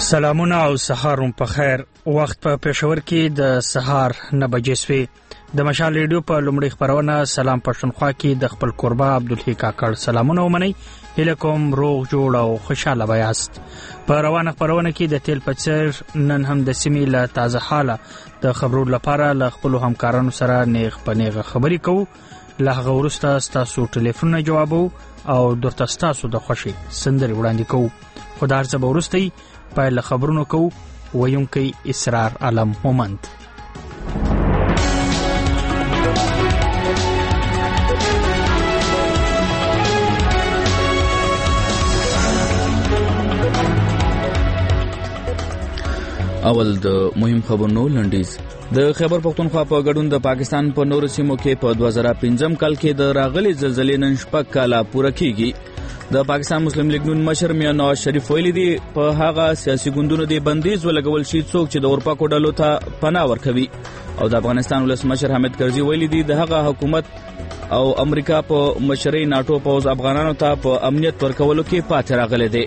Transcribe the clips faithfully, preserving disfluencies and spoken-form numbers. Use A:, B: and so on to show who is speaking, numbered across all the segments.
A: سلامونه او سهار په خیر. وخت په پېښور کې د سهار نه بجې سوې. د مشال ریډیو په لومړۍ خبرونه سلام پښتونخوا کې د خپل قربا عبدالحی کاکړ سلامونه ومنئ. هیله کوم روغ جوړ او خوشاله بیاست. په روانه خبرونه کې د تیل په څیر نن هم د سیمې له تازه حاله د خبرو لپاره له خپل همکارانو سره نیغ په نیغه خبرې کوو. له هغه وروسته ستاسو ټلیفونونه جوابو او درته ستاسو د خوښې سندرې وړاندې کوو. خو دا هر څه به وروسته پایله خبرونو کوو. ویونکی اسرار عالم مومند.
B: اول د مهم خبرونو لنډیز. د خیبر پختونخوا په ګډون د پاکستان په نورو سیمو کې په دوه زره پنځم کال کې د راغلي زلزلې نن شپږ کاله پوره کیږي. د پاکستان مسلم لیگ نون مشر میاں نواز شریف ویلي دي په هغه سیاسي ګوندونو دی بندیز ولګول شي څوک چې د اورپاکو ډلو ته پناه ورکوي. او د افغانستان ولسمشر حامد کرزي ویلي دي د هغه حکومت او امریکا په مشرۍ ناټو پوز افغانانو ته په امنیت ورکولو کې پاتې راغلي دي.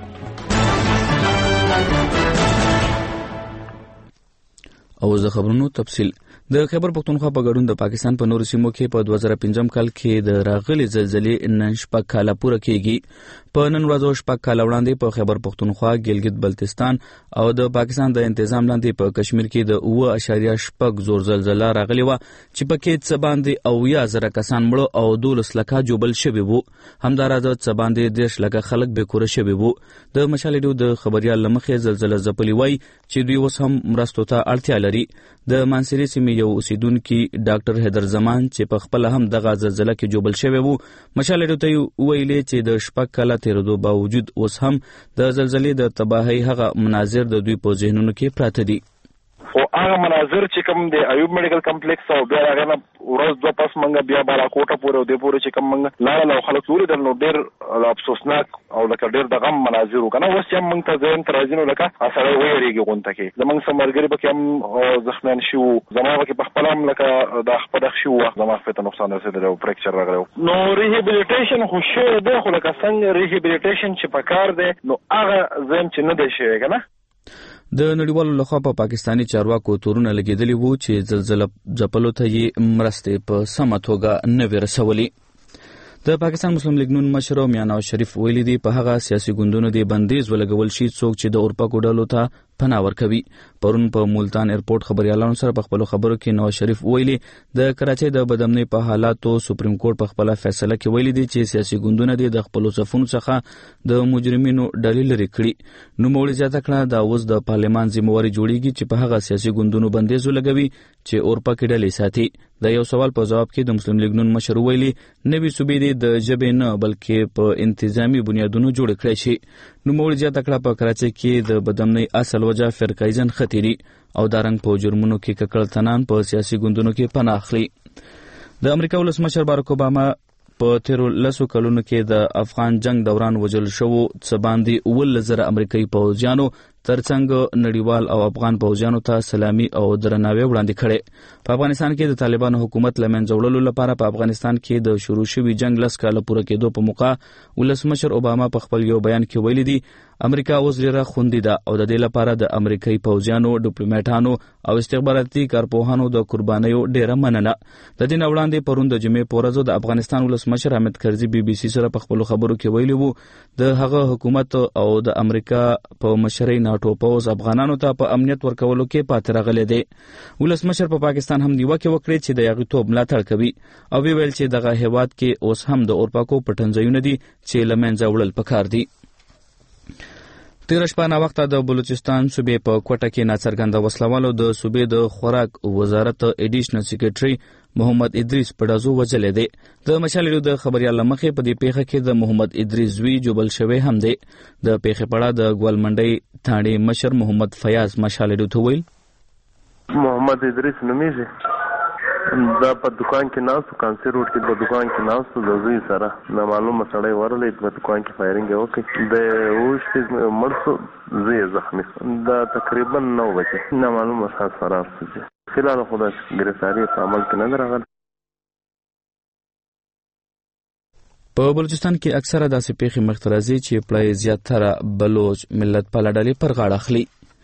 B: او زه خبرونو تفصیل. د خیبر پختونخوا په ګډون د پاکستان په نورو سیمو کې په دوه زره پنځم کال کې د راغلي زلزلې نن شپږ کاله پوره کیږي. په نن ورځ شپږ کاله وړاندې په خیبر پختونخوا، ګلګت بلتستان او د پاکستان د تنظیم لاندې په کشمیر کې د اوه اشاریه شپږ زور زلزلہ راغلی و چې پکې څه باندې اویا زره کسان مړه او دولس لکه جوبل شوي وو. همداراز څه باندې دیرش لکه خلک بې کوره شوي وو. د مشال ریډیو د خبريال لمخې زلزلہ ځپلي وای چې دوی اوس هم مرستو ته اړتیا لري. د مانسری سیمې یو اوسیدونکي ډاکټر حیدر زمان چې په خپل هم دغه زلزلہ کې جوبل شوی وو مشال ریډیو ته ویلي چې د شپږ کاله تیرېدو باوجود اوس هم د زلزلې د تباهۍ هغه مناظر د دوی په ذهنونو کې پراته دي.
C: خو هغه مناظر چې کوم د ایوب میډیکل کمپلیکس او بیا هغه نه ورځ دوه پس منګه بیا بالاکوټه پورې او د پورې چې کوم منګه لاړ له خلک لوري د نو ډېر افسوسناک او لکه ډېر د غم مناظر وکنه. اوس چې موږ ته ځین ترازینو لکه اثر ویریږي غونته کې زمونږ سمرګری به کوم زخمیان شو زموږ کې په خپل هم لکه د خپل شو زموږ په نقصان رسیدل او فریکچر راغلی. نو ریهابیلیټیشن خو شوی دی خو لکه څنګه ریهابیلیټیشن چې پکار دی نو هغه ځین چې نه دی شوی کنه.
B: د نړیوالو لخوا په پاکستاني چارواکو تورونه لګیدلي وو چې زلزلہ ځپلو ته یې مرستې په سمه توګه نه وې رسولي. د پاکستان مسلم لیگ نون مشر میاں نواز شریف ویلي دي په هغه سیاسي ګوندونو دی بندیز ولګول شي څوک چې د اورپاکو ډلو ته پناه ورکوي. پرون په مولتان ایرپورټ خبريالانو سره په خپل خبرو کې نواز شریف ویلي د کراچۍ د بدامنۍ په حالاتو سپریم کورټ په خپل فیصله کې ویلي دي چې سیاسي ګوندونه دي د خپل صفونو څخه د مجرمینو ډلې لري کړي. نو موږ زیاته کړه دا اوس د پارلمان ذمہواری جوړیږي چې په هغه سیاسي ګوندونو بندیز ولګوي چې اورپاکي ډلې ساتي. د یو سوال په جواب کې د مسلم لیگ نون مشر ویلي نوي صوبې دي د جبې نه بلکې په انتظامی بنیادونو جوړ کړي شي. نو موږ زیاته کړه په کراچۍ کې د بدامنۍ اصل وجه فرقایزن خطری او دارنګ په جرمونو کې ککړتنان په سیاسي ګوندونو کې پناه اخلي. د امریکا ولسمشر باراک اوباما په تیرو لسو کلونو کې د افغان جنگ دوران وژل شوو څه باندې اوولس زره امریکایي پوځیانو ترڅنګ نړیوال او افغان پوځیانو ته سلامي او درناوی وړاندې کړي. په افغانستان کې د طالبانو حکومت له منځه وړلو لپاره په افغانستان کې د شروع شوي جنگ لس کاله پوره کېدو په موقع ولسمشر اوباما په خپل یو بیان کې ویلي دي امریکا اوس ډېره خوندي ده او د دې لپاره د امریکایي پوځیانو، ډیپلوماټانو او استخباراتي کارپوهانو د قربانیو ډېره مننه. د دې نه وړاندې پرون د جمعې په ورځ د افغانستان ولسمشر حامد کرزي بي بي سي سره په خپلو خبرو کې ویلي وو د هغه حکومت او د امریکا په مشرۍ ناټو پوځ افغانانو ته په امنیت ورکولو کې پاتې راغلی دی. ولسمشر په پاکستان هم نیوکې وکړې چې د یاغیتوب ملاتړ کوي او ویل چې دغه هیواد کې اوس هم د اورپاکو پټنځایونه دي چې له منځه وړل پکار دي. تیره شپه ناوخته د بلوچستان صوبې په کوټه کې ناڅرګنده وسلوالو د صوبې د خوراک وزارت ایډیشنل سیکریټري محمد ادریس پډازو وژلی دی. د مشال ریډیو د خبريال لمخې په دې پیښه کې د محمد ادریس زوی جوبل شوی هم دی. د پیښې په اړه د ګوالمنډۍ تھاڼې مشر محمد فیاض مشال ریډیو ته ویل
D: محمد ادریس نومیږي دا په دکان کې ناستو کانسر روډ کې په دکان کې ناستو د زوی سره نامعلومه سړی ورغلی په دکان کې فایرینګ یې وکړ د اوښتې مړ شو زوی یې زخمي دا تقریبا نو بجې نامعلومه شخص فرار شو. فلحال خو د ګرفتاري په عمل کې نه ده راغلی.
B: په بلوچستان کې اکثره داسې پیښې مخته راځي چې پړی زیاتره بلوچ ملت پاله ډلې پر غاړه اخلي.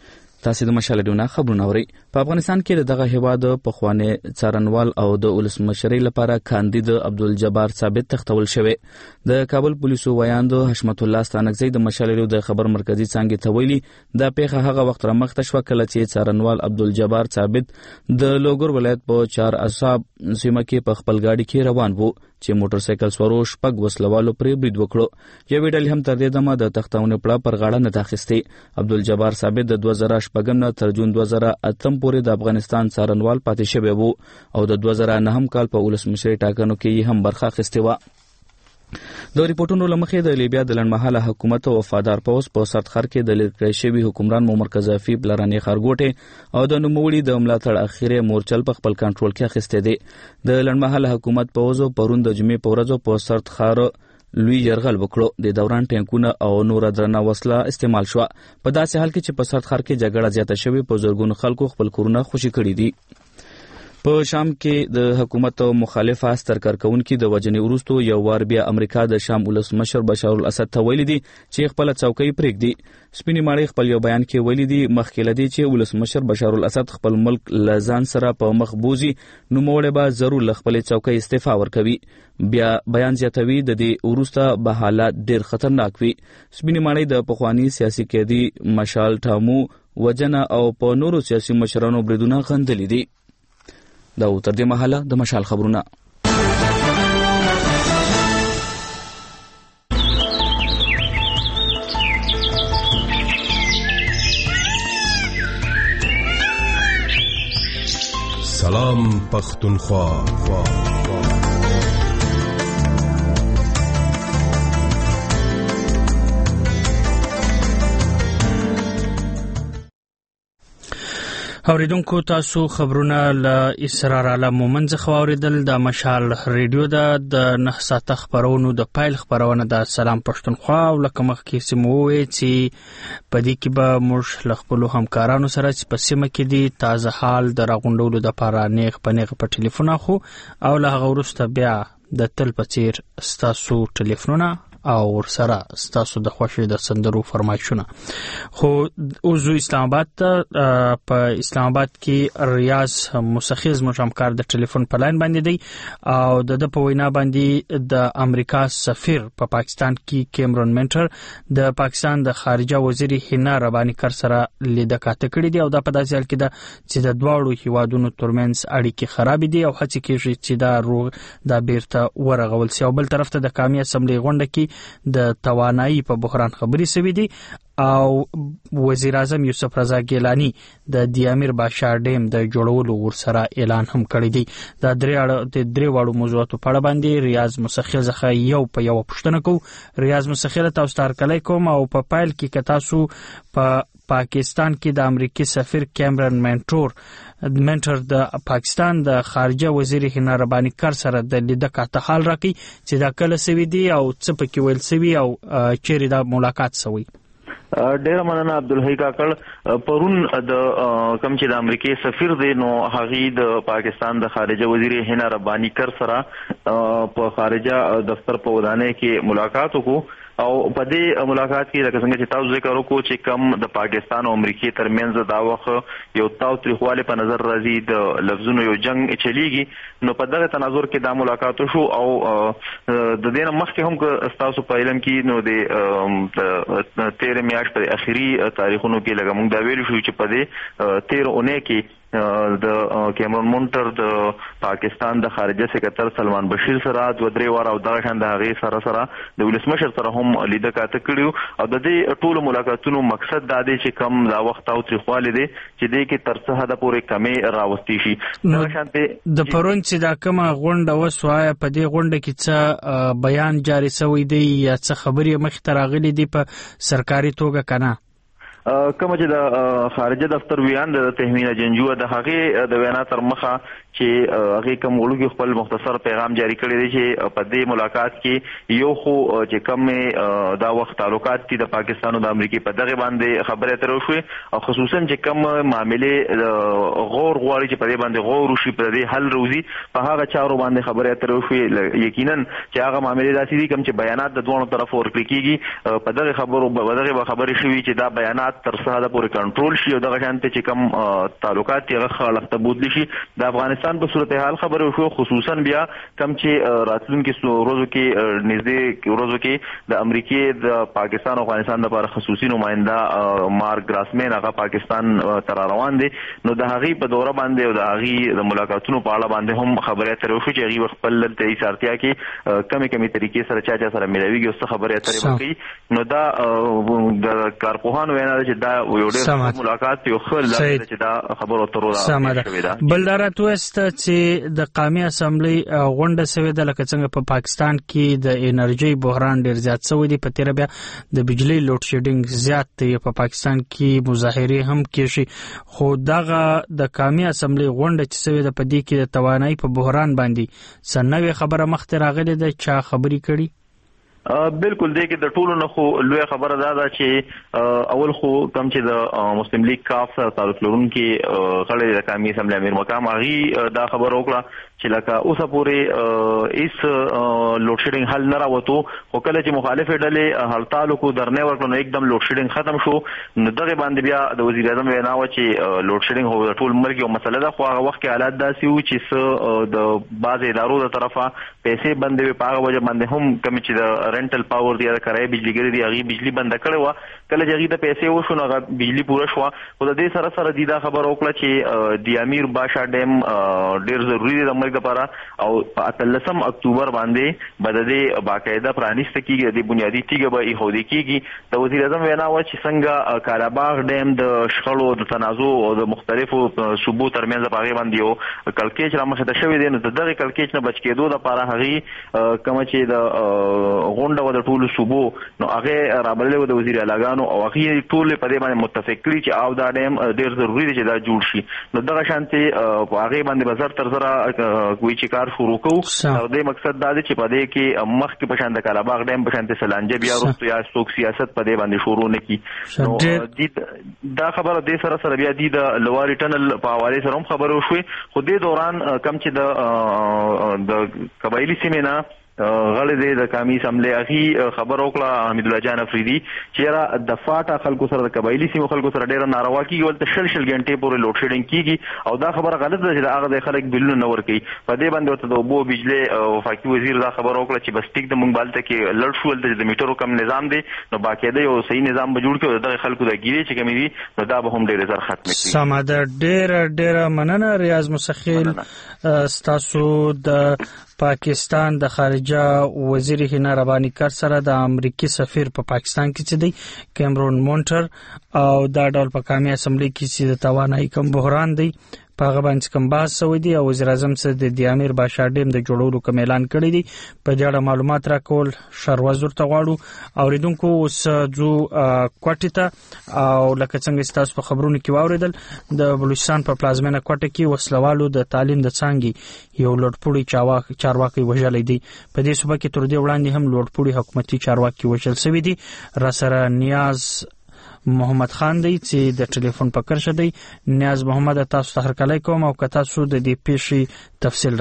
B: تاسو د مشال ډیونه خبرونه اورئ. په افغانستان کې دغه هیواد پخوانی څارنوال او د ولسمشرۍ لپاره کاندید عبدالجبار ثابت تختول شوی. د کابل پولیسو ویاند حشمت الله ستانکزی د مشال ډیو د خبر مرکزی څنګه ته ویلي د پیښه هغه وخت رامخته شو کله چې څارنوال عبدالجبار ثابت د لوګر ولایت په چار اصحاب سیمه کې په خپل گاډي کې روان وو چې موټر سایکل سوارو شپږ وسلوالو پرې برید وکړو. یو ویډیو هم تر دې دمه د تختونه پړه پر غاړه نه تاخستې. عبدالجبار ثابت د دوه زره شپږم نه تر جون دوه زره اتم پورې د افغانستان څارنوال پاتې شوی وو او د دوه زره نهم کال په ولسمشرۍ ټاکنو کې هم برخه اخیستې وه. د ریپورتونو لمخې د لیبیا د لنډمهاله حکومت او وفادار پوز په سرتخر کې د لری کړی شوی حکمران مومر قذافي بلرانې خارګوټه او د نوموړي د ملاتړ اخیره مورچل په خپل کنټرول کې اخیستې دي. د لنډمهاله حکومت پوز پرون د جمعې په ورځ په سرتخر لوی يرغل وکړو. د دوران ټینکونه او نور درنه وسله استعمال شو. په داسې حال کې چې په سرتخر کې جګړه زیاته شوې په زرګونو خلکو خپل کورونه خوشي کړي دي. په شام کې د حکومت مخالف استر کارکونکو د وجنې وروسته یو وار بیا امریکا د شام ولسمشر بشار الاسد ته ویلي دي چې خپل څوکۍ پرېږدي. سپینې ماړی خپل یو بیان کې ویلي دي مخکې لدی چې ولسمشر بشار الاسد خپل ملک لزان سره په مخ بوزي نو موړې به ضرور خپل څوکۍ استعفا ورکوي. بیا بیان زیاتوي د دې وروسته به حالات ډېر خطرناک وي. سپینې ماړی د پخوانی سیاسي قیدی مشال ټامو وجنه او په نورو سیاسي مشرانو بریدونه غندلي دي. دا تر دې مهاله د مشال خبرونه.
E: سلام پختونخوا.
A: اوریدونکو تاسو خبرونه له اسرار عالم مومن څخه اوریدل. د مشال ریډیو د نه ساعته خبرونو د پایل خبرونه د سلام پښتونخوا او لکه مخکې سیموي چې په دې کې به موږ له خپل همکارانو سره چې په سیمه کې دي تازه حال د راغونډولو د لپاره نیغ په نیغ په ټلیفون اخو او له هغه وروسته بیا د تل په څیر ستاسو ټلیفونونه او ورسره ستاسو د خوښې د سندرو فرمایشونه. خو اوس اسلام آباد ته په اسلام آباد کې ریاض مسخیز مشامکار د ټلیفون په لاین باندې دی او د د په وینا باندې د امریکا سفیر په پا پاکستان کې کیمرون منټر د پاکستان د خارجه وزیر حنا ربانی کر سره لیده کاته کړې دي او دا په داسې حال کې ده چې د دواړو هیوادونو ترمنځ اړیکې خراب دي او هڅې کېږي چې دا روغ دا بیرته ورغول شي. او بل طرف ته د قومي اسمبلی غونډه کې د توانایي په بحران خبري سوي دي او وزیر اعظم یوسف رضا ګیلانی د دیامیر بادشاه ډیم د جوړولو ورسره اعلان هم کړی دی. د درې اړه د درې واړو موضوعاتو په اړه باندې ریاض مسخیل ځخه یو په یو پوښتنه کوو. ریاض مسخیل تاسو ته هرکلی کوم او په پایل کې که تاسو په پاکستان کې د امریکای سفیر کیمرون منټور منټر د پاکستان د خارجه وزیر حنا ربانی کر سره د لیده کاته حال راکړي چې دا کله سوي دي او څه پکې ویل سوي او چیرې دا ملاقات سوي.
F: ډیره مننه عبدالحی کاکړ. پرون د کوم چې د امریکای سفیر دی نو هغه د پاکستان د خارجه وزیر حنا ربانی کر سره په خارجه دفتر په ودانۍ کې ملاقات وکړو او په دې ملاقات کې لکه څنګه چې تاسو ذکر وکړو چې کم د پاکستان او امریکای ترمنځ دا وخت یو تاوتریخوالی په نظر راځي د لفظونو یو جنگ چلیږي نو په دغه تناظر کې دا ملاقات شو او د دې نه مخکې هم تاسو په علم کې نو د تیر میاشت په اخیری تاریخونو کې لږه موږ دا ویل شو چې په دې تیر اونۍ کې د کیمرون منټر د پاکستان د خارجه سکرټر سلمان بشیر سره دوه درې واره او دغه شان د هغې سره سره د ولسمشر سره هم لیده کاته کړي او د دې ټولو ملاقاتونو مقصد دا دی چې کم دا وخت تاوتریخوالی دی چې دې کې تر څه حده پورې کمې راوستي شي.
A: د پرون چې دا کومه غونډه وسوه په دې غونډه کې څه بیان جاري شوی دی یا څه خبرې مخې ته راغلي دي په سرکاري توګه که نه؟
F: کومه چې د خارجه دفتر ویان د تهمینه جنجوه د هغې د وینا تر مخه چې هغې کوم وړوکي خپل مختصر پیغام جاری کړی دی چې په دې ملاقات کې یو خو چې کوم دا وخت تعلقات دي د پاکستان او د امریکې په دغه باندې خبرې اترې وشوې او خصوصا چې کوم معاملې غور غواړي چې په دې باندې غور وشي په دې حل روزي په هغه چارو باندې خبرې اترې وشوې. یقینا چې هغه معاملې داسې دي کوم چې بیانات د دوه طرفو ورکړل کېږي په دغه خبرو په دغه خبرې شوي چې دا بیانات حالات تر څه حد پورې کنټرول شي او دغه شانته چې کم تعلقات یې خلک ته بودلی شي د افغانستان په صورتحال خبره شو خصوصا بیا کم چې راتلونکي ورځو کې نږدې ورځو کې د امریکای د پاکستان او افغانستان لپاره خصوصي نماینده مارک ګراسمن هغه پاکستان تر روان دي نو د هغه په دوره باندې او د هغه د ملاقاتونو په اړه باندې هم خبرې اترې وشو چې هغه خپل د ایثارتیا کې کمی کمی طریقې سره چا چا سره ملويږي او څه خبرې اترې وکړي نو دا د کارپوهانو وینا ده چې دا یو ډېر ملاقات یو خل چې دا خبرو اترو دا
A: بلدارت وست چې د قومي اسمبلی غونډه سوي د لکه څنګه په پاکستان کې د انرژي بحران ډېر زیات شوی دی په تیر بیا د بجلی لوډ شیډینګ زیات دی په پاکستان کې مظاهره هم کیږي خو دغه د قومي اسمبلی غونډه چې سوي د پدې کې د توانایي په بحران باندې سنوي خبره مخته راغلي ده چا خبري کړي
F: بالکل دی کې د ټولو نه خو لوی خبره دا ده چې اول خو کم چې د مسلم لیگ کاف سره تعلق لرونکي غړي د قومي اسمبلی امیر مقام هغه دا خبر وکړه چې لکه اوسه پورې ایس لوډ شیډینګ حل نه راوته خو کله چې مخالفه ډلې هړتال کو درنه ورکړو نو एकदम لوډ شیډینګ ختم شو نو دغه باندې بیا د وزیر اعظم وینا و چې لوډ شیډینګ هو ټول ملک یو مسله ده خو هغه وخت کې حالات داسې و چې د بعض ادارو د طرفه پیسې بندې په هغه وجه باندې هم کم چې د رنټل پاور دی د کرایه بجلیګری دی هغه بجلی بند کړي و کله چې هغه د پیسې وشو نو هغه بجلی پوره شو خو د دې سره سره د خبر وکړه چې د امیر باشا ډیم ډیر ضروری دی د ملک لپاره او په اتلسم اکتوبر باندې بددي باقاعده پرانیست کیږي د بنیادی تیګه به ایهودي کیږي د وزیر اعظم وینا و چې څنګه کاراباغ ډیم د شخړو د تنازع او د مختلفو صوبو ترمنځ په هغه باندې یو کلکېچ را مخه ته شوی دی نو دغه کلکېچ نه بچ کېدو لپاره هغه کوم چې د غونډه و د ټولو صوبو نو هغه رابللې د وزیر اعلیګانو او هغه ټول په دې باندې متفق کړي چې او دا ډیم ډیر ضروری دی چې دا جوړ شي نو دغه شانتي په هغه باندې بازار تر سره کوئی چې کار شروع کوو او د مقصد دا دی چې په دې کې مخ کې په شان د کاراباغ ډیم په شان د سلانجه بیا وروسته یا څوک سیاست په دې باندې شروع نه کی نو دا خبره د سره سره بیا د لواري ټنل په حواله سره هم خبرو شوې خو دې دوران کم چې د د قبایلی سیمه نه غړي دی د قومي اسمبلی اخی خبر وکړه حمید الله جان افریدي چې را د فاټا خلکو سره د قبایلی سیمو خلکو سره ډیر ناروا کیږي ولته شل شل غنټې پورې لوډ شیډینګ کیږي او دا خبره غلط ده چې هغه د خلک بلونه نه ور کوي په دې باندې ورته د اوبو بجلی او وفاقي وزیر دا خبر وکړه چې بس ټیک د مونږ بالته کې لړ شول د میټرو کم نظام دی نو باقاعده یو صحیح نظام به جوړ کړي د خلکو د ګیری چې کمی دي نو دا به هم ډیر زر ختم کړي
A: سماده ډیر ډیر مننه ریاض مسخیل ستاسو د پاکستان د خارجه وزیر هینا ربانی کار سره د امریکای سفیر په پا پاکستان کې چې دی کیمرون مونټر او دا ډول په قومي اسمبلی کې چې د توانایي کم بحران دی په هغه باندې کوم بحث شوی دی او وزیر اعظم سره د امیر باشا ډیم د جوړولو کوم اعلان کړی دی په دې اړه معلومات راکول شروازور ته غواړو اوریدونکو اوس جو کوټه ته او لکه څنګه تاسو په خبرونو کې واوریدل د بلوچستان په پلازمینه کوټه کې وسلوالو د تعلیم د څنګه یو لوړپوړي چارواکي وژلې دي په دې صوبه کې تر دې وړاندې هم لوړپوړي حکومتي چارواکي وژل شوی دي را سره نیاز محمد خان دی چې د ټلیفون په کرشه دی نیاز محمد تاسو ته هرکلی کوم او که تاسو د دې پیښې تفصیل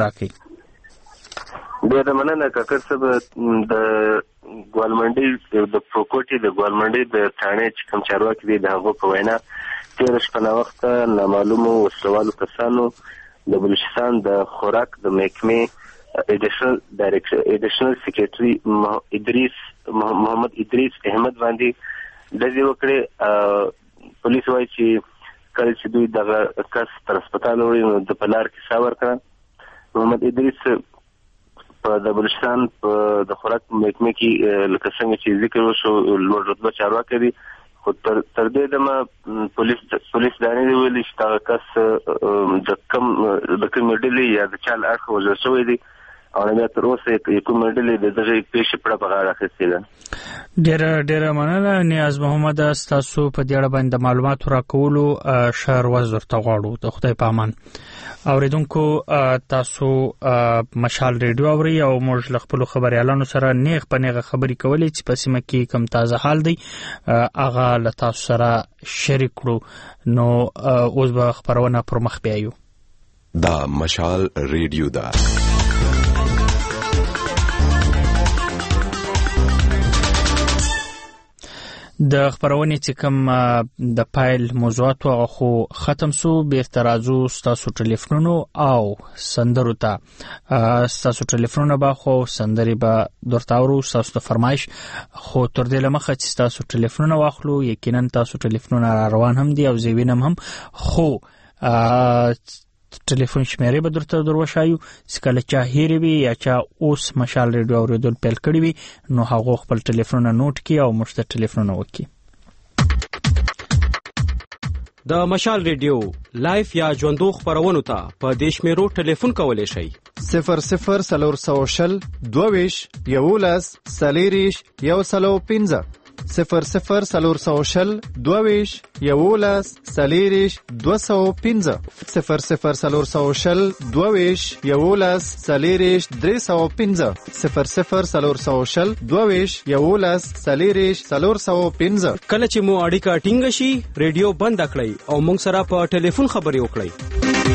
A: راکړئ
D: ډېره مننه کاکړ صاحب د ګوالمنډۍ د پروکوټي د ګوالمنډۍ د ثانې چې کوم چارواکي دی د هغو په وینا تېره شپه ناوخته نامعلومو وسلوالو کسانو د بلوچستان د خوراک د محکمې ایډیشنل ډایرکټر ایډیشنل سیکریټري ادریس محمد ادریس احمد باندې دځې وکړې پولیس وایي چې کله چې دوی دغه کس تر هسپتال وړي نو د په لار کې ساه ورکړه محمد ادریس په د بلوچستان په د خوراک محکمې کې لکه څنګه چې ذکر وشو لوړ رتبه چارواکی دی خو تر دې دمه پولیس پولیس دا نه دی ویلي چې دغه کس د کوم د کومې ډلې یا د چا له اړخه وژل شوی دی او نه تر اوسه کومه ډلې د دغه پیښې په اړه غاړه اخیستې ده
A: ډېره ډېره مننه نیاز محمد تاسو په دې اړه باندې معلومات راکولو شهر وزر ته غواړو د خدای په امان اوریدونکو تاسو مشال ریډیو اوري او موږ له خپل خبريالانو سره نیغ په نیغه خبرې کولې چې په سیمه کې کم تازه حال دی هغه له تاسو سره شریک کړو نو اوس به خبرونه پر مخ بیایو
E: دا مشال ریډیو دا
A: د خبرونې چې کوم د پایل موضوعات هغه خو ختم سو. بیرته راځو ستاسو ټلیفونونو او سندرو ته. ستاسو ټلیفونونه به خو سندرې به درته اورو، ستاسو د فرمایش. خو تر دې لمخه چې ستاسو ټلیفونونه واخلو، یقینا تاسو ټلیفونونه را روان هم دي او زه وینم هم، خو ټلیفون شمیرې به درته دروښایو چې کله چا هیرې وي یا چا اوس مشال ریډیو اورېدل پیل کړي وي نو هغه خپل ټلیفونونه نوٹ کړي او موږ ته ټلیفونونه وکړي.
G: د مشال ریډیو لایف یا ژوندو خبرونو ته په دې شمیرو ټلیفون کولی شئ:
H: صفر صفر څلور سوه شل دوه یولس څلېرویشت یو سلو پنځه صفر صفر څلور سوه شل دوه یولس څلېرویشت دوه سوه پنځه صفر صفر څلور سوه شل دوه یولس څلېرویشت درې سوه پنځه صفر صفر څلور سوه شل دوه یولس څلېرویشت څلور سوه پنځه.
G: کله چې مو اړیکه ټینګه شي ریډیو بند کړئ او موږ سره په ټلیفون خبرې وکړئ.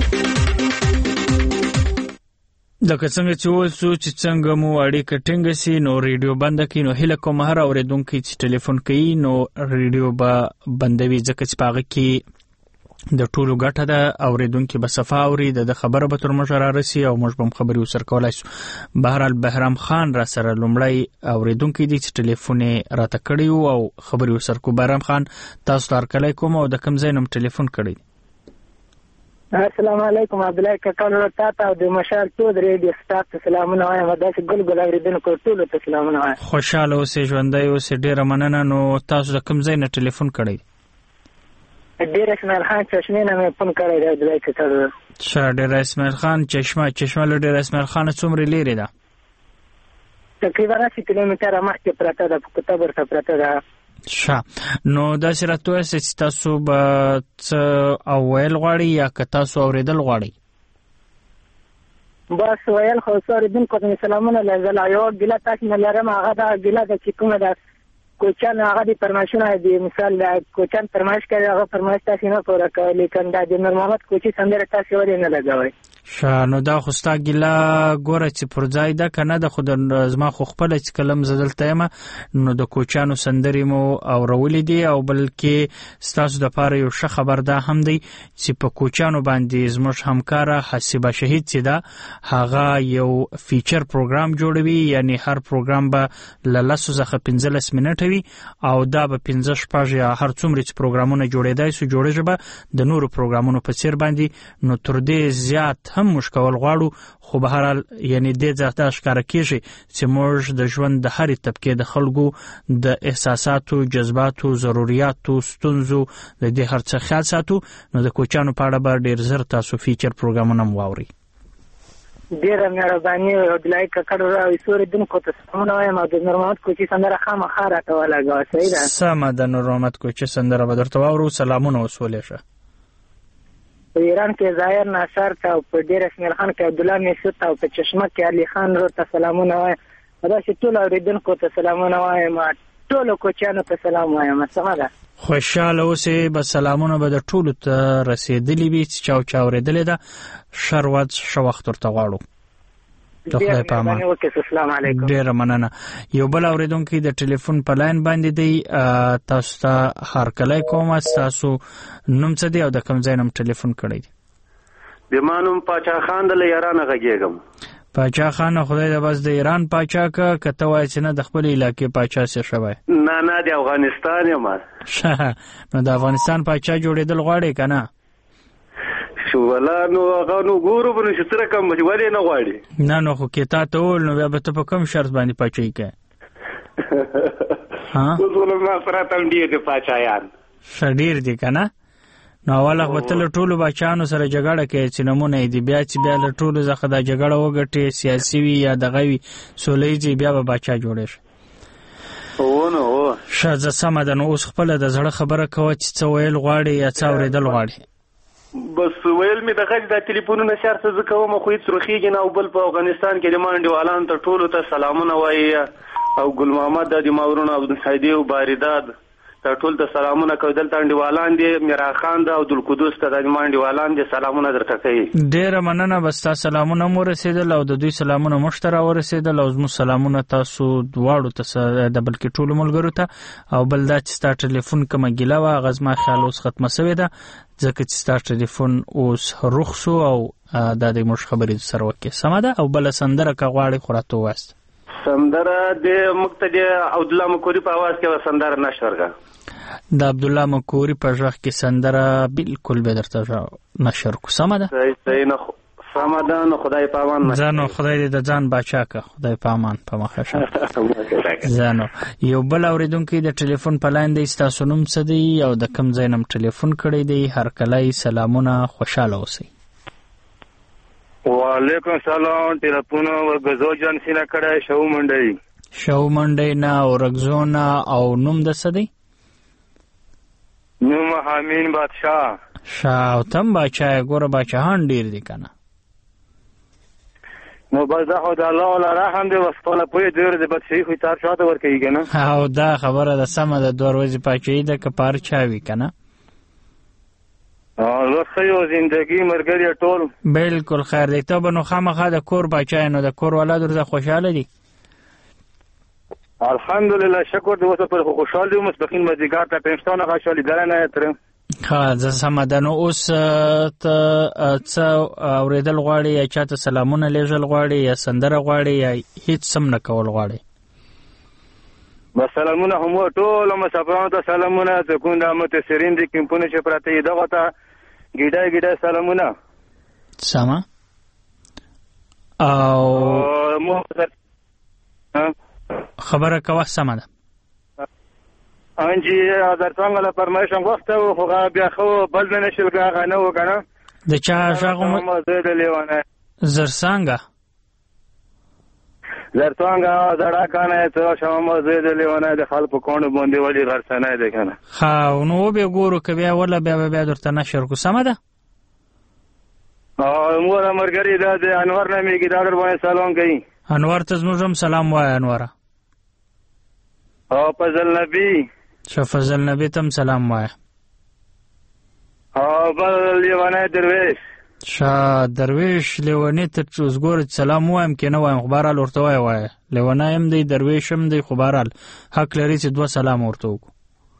A: لکه څنګه چې وویل سو چې څنګه مو اړیکه ټینګه سي نو ریډیو بنده کړي. نو هیله کوم هر اورېدونکی چې ټلیفون کوي نو ریډیو به بندوي، ځکه چې په هغه کې د ټولو ګټه ده. اورېدونکي به صفا اوري، د خبره به تر موږ رارسي او موږ به هم خبرې ورسره کولی سو. بهرحال بهرام خان را سره لومړی اورېدونکی دی چې ټلیفون یې راته کړی و او خبرې ورسره کو. بهرام خان تاسو ته هرکلی کوم او د کوم ځای نه ټلیفون کړی؟
I: السلام علیکم. عبدالله کاکړ تا ته د مشال ټول ریډیو سټاف ته سلامونه وایم. داسې ګل ګل اورېدونکو ټولو ته سلامونه وایم. خوشحاله اوسئ، ژوندی اوسئ. ډېره مننه. نو تاسو د کوم ځای نه ټلیفون کړی؟ ډېر اسماعیل خان چشمې نه مې فون کړی دی عبدالله کاکړ. ښه، ډېر اسماعیل خان چشمه. چشمه له ډېر اسماعیل خانه څومره لرې ده؟ تقریبا اسی کیلومتره مخکې پرته ده، په کوټه ورته پرته ده. ښه، نو داسې راته ووایاست چې تاسو به څه او ویل غواړئ یا که تاسو اورېدل غواړئ؟ بس ویل خو څه اورېدونکو ته مې سلامونه لېږل. یوه ګیله تاسې نه لرم، هغه دا ګیله ده چې کومه ده کوچیان هغه د فرمایشونه دي، مثال د کوچیان فرمایش کوي، هغه فرمایش تاسې نه پوره کوئ، لیکن دا د نور محمد کوچي سندره تاسې ولې نه لګوئ؟ ښه، نو دا خو ستا ګیله ګوره چې پر ځای ده که نه ده، خو زما خو خپله چې کله م زه دلته یم نو د کوچیانو سندرې مو اورولې دي او بلکې ستاسو دپاره یو ښه خبر دا هم دی چې په کوچیانو باندې زموږ همکاره حسیبه شهید چې ده هغه یو فیچر پروګرام جوړوي، یعنی هر پروګرام به له لسو څخه پنځلس منټه وي او دا به پنځه شپږ یا هر څومره چې پروګرامونه جوړېدای سو جوړېږي به د نورو پروګرامونو په څیر باندې. نو تر دې زیات هم موږ کول غواړو، خو به هر حال یعنی دې ځای ته ښکاره کېږي چې موږ د ژوند د هرې طبقې د خلکو د احساساتو، جذباتو، ضروریاتو، ستونزو د دې هر څه خیال ساتو. نو د کوچیانو په اړه به ډېر زر تاسو فیچر پروګرامونه هم واورئ. ډېره مهرباني عبدالله کاکړ او اورېدونکو ته سلامونه وایم او د نور محمد کوچي سندره خامخا راته ولګوه. صحیح ده؟ سمه ده، نور محمد کوچي سندره به درته واورو. سلامونه وسولې شه. په ایران کې ظاهر ناصر ته او په ډېر اسماعیل خان کې عبدالله میسود ته او په چشمه کې علي خان رو ته سلامونه وایم. داسې ټولو اورېدونکو ته سلامونه وایم، ټولو کوچیانو ته سلام وایم. سمه ده؟ خوشحاله اوسئ. به سلامونه به د ټولو ته رسېدلي وي چې چا چا اورېدلې ده. ښه ورځ، ښه وخت ورته غواړو. د خدای په امان. السلام علیکم. ډېره مننه. یو بل اورېدونکی د ټلیفون په لاین باندې دی. تاسو ته هرکلی کوم. تاسو نوم څه دی او د کوم ځای نه ټلیفون کړی دی؟
J: زما نوم پاچا خان د له ایرانه غږېږم.
A: پاچا خان خدای د بس د ایران پاچا که که ته وایې چې نه د خپل علاقې پاچا څه شوی؟
J: نه نه د افغانستان یم.
A: ښه، نو د افغانستان پاچا جوړېدل غواړې که نه؟
J: ولا نو هغه نو ګورو به نو چې څه رقم ولې نه غواړي؟
A: نه نو خو کې تا ته وویل نو بیا به ته په کوم شرط باندې پاچاهي کوې؟
J: اوس ولې ما سره ته هم ډېر دي پاچایان.
A: ښه، ډېر دي که نه؟ نو اول به ته له ټولو باچایانو سره جګړه کوې چې نمونه یې دي، بیا چې بیا له ټولو څخه دا جګړه وګټې، سیاسي وي یا دغه وي سوله ییزې، بیا به باچا جوړې شي.
J: هو نو هو.
A: ښه، زه سمه ده. نو اوس خپله د زړه خبره کوه چې څه ویل غواړې یا څه اورېدل غواړې.
J: بس ویل مې دغه د ټلیفونونه شر څه زه کوم، خو هېڅ روخېږي نه. او بل په افغانستان کې د ما انډیوالانو ته ټولو ته سلامونه وایي او ګل محمد د ما ورونه عبدالحیدي او باریداد ته ټول ته سلامونه کوي. دلته انډیوالان دي، میرا خان ده او عبدالقدوس ته د انډیوالان دي، سلامونه درته کوي.
A: ډېره مننه. بس تاسو سلامونه مو رسېدل او د دوی سلامونه موږ ته راورسېدل او زموږ سلامونه تاسو دواړو ته د بلکې ټولو ملګرو ته. او بل دا چې ستا ټلیفون کومه ګیله وه هغه زما خیال اوس ختمه سوې ده، ځکه چې ستا ټلیفون اوس رخ شو او دا د موږ خبرې سره وکړې. سمه ده. او بله سندره که غواړې خو راته ووایاست.
J: سندره د موږ ته د عبدالله مکوري په اواز کې به سندره نشر کړه.
A: د عبدالله مکوري په غږ کې سندره بالکل به درته نشر کو. سمه ده.
J: صحیح صحیح نه سمه ده. نو خدای په امان.
A: ځانو خدای دې د ځان باچا که. خدای په امان په مخه شه. ځانو یو بل اورېدونکی د ټلیفون په لاین دی. ستاسو نوم څه دی او د کوم ځای نه ټلیفون کړی دی؟ هرکلی سلامونه، خوشحاله اوسئ.
K: وعلیکم سلام. ټلیفون ورګزو جان سینه کړی شو منډی
A: شو منډی نه او رګزو نه. او نوم د څه دی؟
K: نوم حامین بادشاه.
A: شاه او تم باچا. ګوره باچاهان ډیر دي که نه؟
K: نو بس دا خو د الله ولا رحم دی، بس خپله پوهې ډېر دی، بادشاهي خو تار شاته ورکوي که نه.
A: او دا خبره ده سمه ده. دوه ورځې پاچاهي ده که په هر چا وي که نه.
K: لوس ښه یو زندګي ملګري ټول
A: بالکل خیر دی. ته به نو خامخا د کور باچا نو د کور ولاد ورته خوشحاله دي؟
K: الحمدلله شکر دی. اوس پر خوشحال دي. مسبقین مزدګار ته پنځتونه خوشحالي دره نه تر
A: ها زه سمه ده. نو اوس ته څه اورېدل غواړې یا چاته سلامونه لیږل غواړې یا سندره غواړې یا هیڅ سم نه کول غواړې؟
K: بس سلامونه هم ټولو مسافرانو ته سلامونه. څوکون د متاثرین دي کیمپونه چې پراته دي دغه ته ګیډای ګیډای سلامونه.
A: سمه. او خبره کوه. سمه ده.
K: انجی در څنګه له فرمایش غوښته و خو بیا خو بل نه نشل هغه نه و که نه.
A: د چا غږ مو؟
K: زه د لیوانه
A: زرڅانګه
K: زرڅانګه زړه کانه څه شمه زه د لیوانه د خلکو کونه باندې وړي غرسنه ده که نه.
A: ښه نو به ګورو که بیا ولا بیا بیا درته نشر کو. سمه ده.
K: مور مرګري دا د انور نه میږي دا در باندې سلام کوي.
A: انور ته زموږ هم سلام وایه. انوره
K: او فضل نبی
A: شه فضل نبی تم سلام وایه.
K: او بل لیوانه درویش
A: شه درویش لیوانه ته اوس ګوره سلام وایم که نه وایم خو بهرحال ورته وایه وایه. لیوانه هم دی درویش هم دی خو بهرحال حق لري چې دوه سلام ورته وکړو.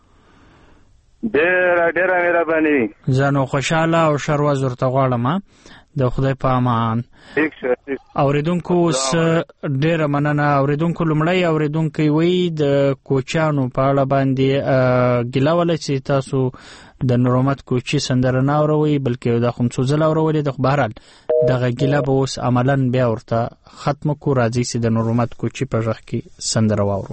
K: ډېره ډېره مهرباني.
A: زه نو خوشحاله او ښه ورځ ورته غواړم. د خدای په امان. اورېدونکو اوس ډېره مننه. اورېدونکو لومړی اورېدونکی وایي د کوچیانو په اړه باندې ګیله وله چې تاسو د نورمت کوچي سندره نه اورئ بلکې دا خو څو ځله اورولې ده. خو بهرحال دغه ګیله به اوس عملاً بیا ورته ختمه کړو. راځئ چې د نورمت کوچي په غږ کې سندره واورو.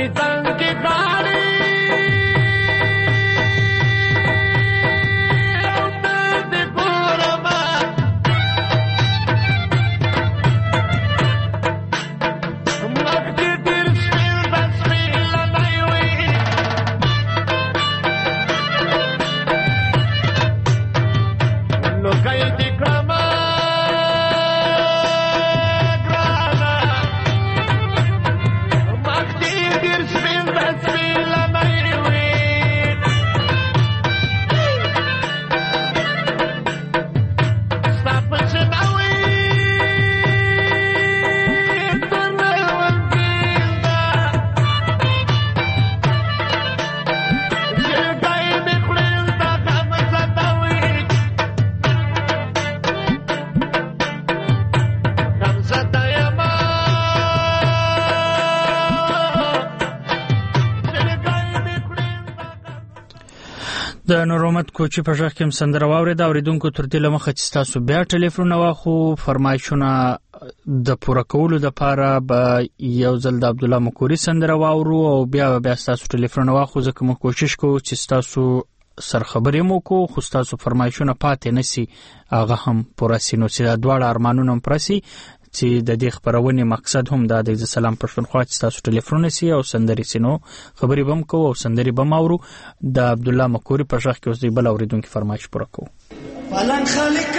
A: د نورمت کوچی په ځخ کې سندره واورید اوریدونکو تر دې لمخه چې تاسو بیا ټلیفون واخو فرمایشونه د پوره کولو د پاره به یو ځل د عبد الله مکوري سندره واورو او بیا بیا تاسو ټلیفون واخو ځکه مو کوشش کوو چې تاسو سر خبرې مو کو خو تاسو فرمایشونه پاتې نسی هغه هم پوره سينو چې د دواړه ارمانونو پرسي چې د دې خبرونې مقصد هم دا د سلام پښتونخوا چې تاسو ټلیفون نسی او سندري سينو خبرې بم کو او سندري بم اورو د عبد الله مکوري په ځخ کې اوس دی بل اوریدونکو فرمایش پوره کو
L: فلان خلق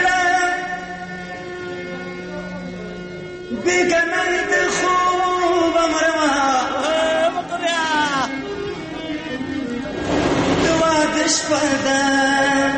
L: بگنای دل خوب امرما مقریا دوادش پردن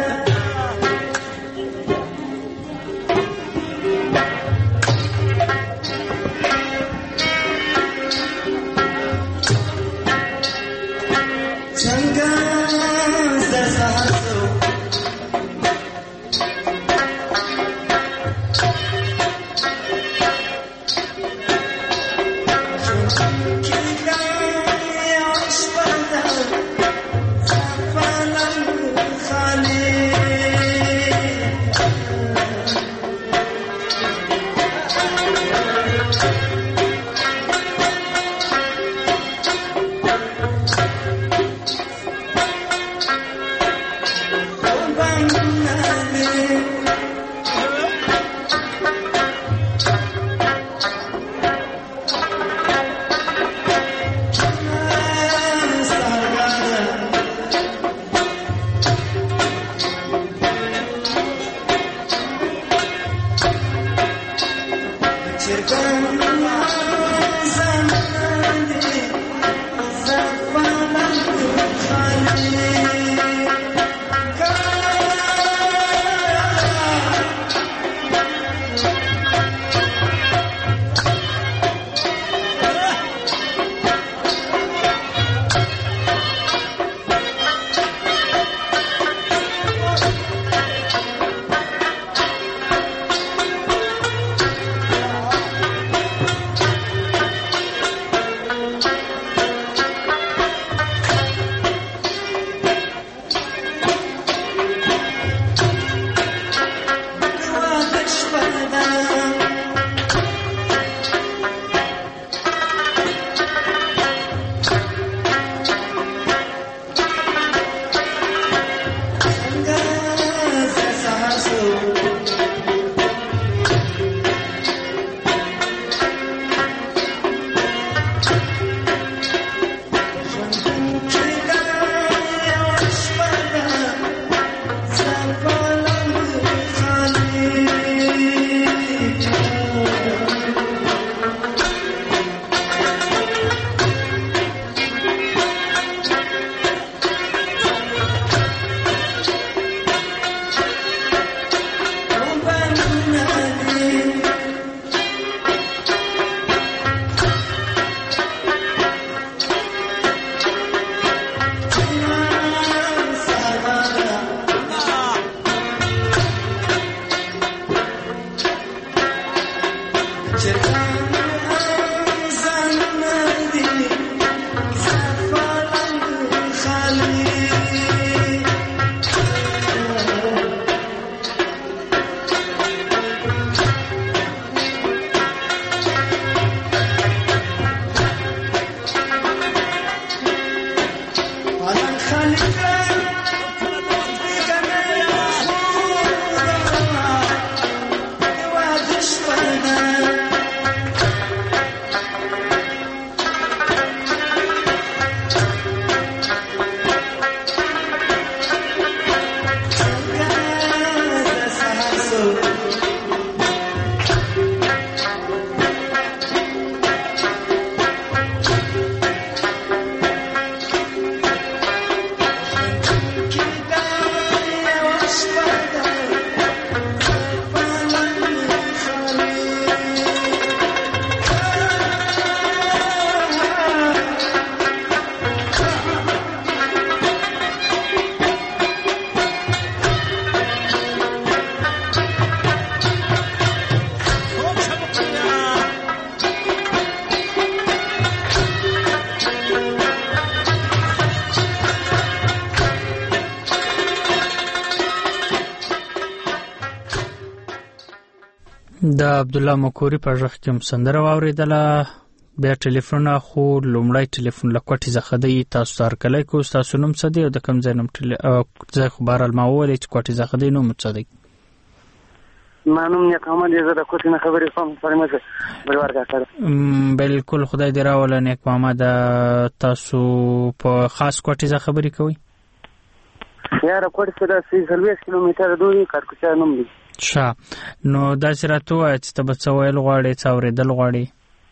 A: د عبد الله مکوري په ژغ کې سندره واوریدله. بیا ټلیفون خو لومړی ټلیفون له کوټې څخه دی. تاسو تار کله کو تاسو نوم څه دی او د کوم ځای نوم ټلی ځای خو بهرحال ما وویل چې کوټې څخه دی نوم څه دی؟
M: ما نوم نیک محمد دی. زه د کوټې نه خبرې کوم. فرمایه بریوار کاکړ.
A: بالکل خدای دې راوله نیک محمد. تاسو په خاص کوټې څخه خبرې کوئ؟
M: یاره کوټې څخه داسې څلوېښت کیلومتره دوری کارکوچا نوم دی.
A: ښه نو داسې راته ووایه چې ته به څه ویل غواړې څه اورېدل غواړې؟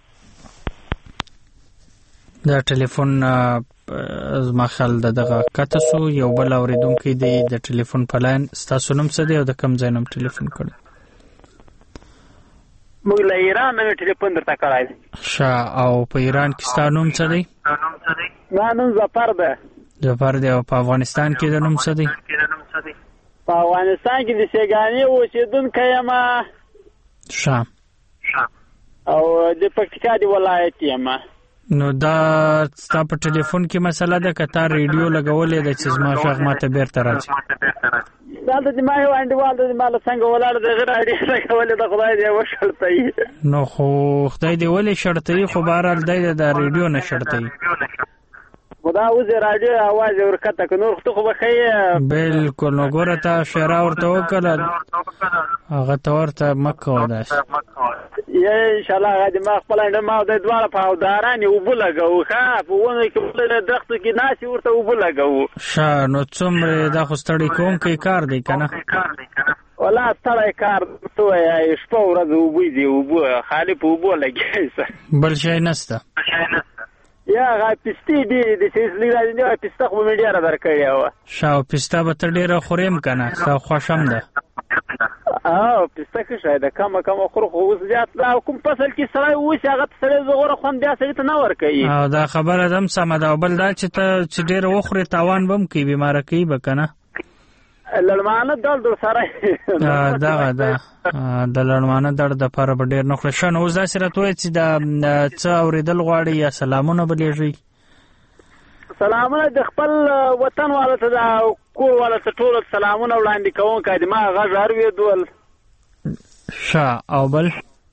A: دا ټلیفون زما خیال د دغه کته سو. یو بل اورېدونکی دی د ټلیفون په لاین. ستاسو نوم څه دی او د کوم ځای نوم ټلیفون کړی؟
N: موږ له ایران نه ټلیفون درته کړی دی.
A: ښه او په ایران کې ستا نوم څه دی؟
N: زما نوم ظفر دی.
A: ظفر دی. او په افغانستان کې د نوم څه دی؟
N: په افغانستان کې د سیګانې اوسېدونکی یم.
A: ښه
N: او د پکتیکا د ولایت یم.
A: نو دا ستا په ټلیفون کې مسله ده که تا ریډیو لګولې ده چې زما غږ ماته بیرته راځي؟
N: دلته د ما یو انډیوال دی ما له څنګه ولاړ د هغه راډیو لګولې ده. خدای دې وشړطوي.
A: نو خو خدای دې ولې شړطوي؟ خو بهرحال دی د ریډیو نه شړطوي.
N: خو دا اوس د راډیو اواز یې ورکته که نور خو ته خو به ښه یې.
A: بلکل. نو ګوره تا شعرا ورته وکړه هغه ته ورته مه کوه داسې.
N: یا انشاءالله هغه د ما خپله انډه ما د دواړه په هوداران یې اوبه لګوو. ښه په ونو کې بله درختو کې ناست ورته اوبه لګوو.
A: ښه نو څومره دا خو ستړی کوونکی کار دی که نه؟
N: والله ستړی کار ته وایي شپه ورځ اوبه دي. اوبه خالي په اوبو لګیا سه
A: بل شی نسته.
N: یا هغه پستې ډېرې دي چې اصلي راځي نه پسته خو مې ډېره درکړې وه.
A: ښه او پسته به ته ډېره خورې م که نه؟ ستا خوښ هم ده.
N: او پسته ښه شی ده. کمه کمه خورو خو اوس زیات او کوم فصل کې سړی اوسي هغه ته سړی زغوره خوند بیا سړي ته نه ورکوي.
A: او دا خبره ده هم سمه ده. او بل دا چې ته چې ډېره وخورې تاوان به هم کوي بیماره کوي به که نه؟
N: لړمانه درد ورسره
A: دغه ده د لړمانه درد دپاره به ډېر نه خورې. ښه نو اوس داسې راته ووایه چې دا څه اورېدل غواړې یا سلامونه به لېږئ؟
N: سلامونه د خپل وطن والا ته د کور والا ته ټولو سلامونه وړاندې کوم که د ما غږ اورېدول.
A: ښه او بل؟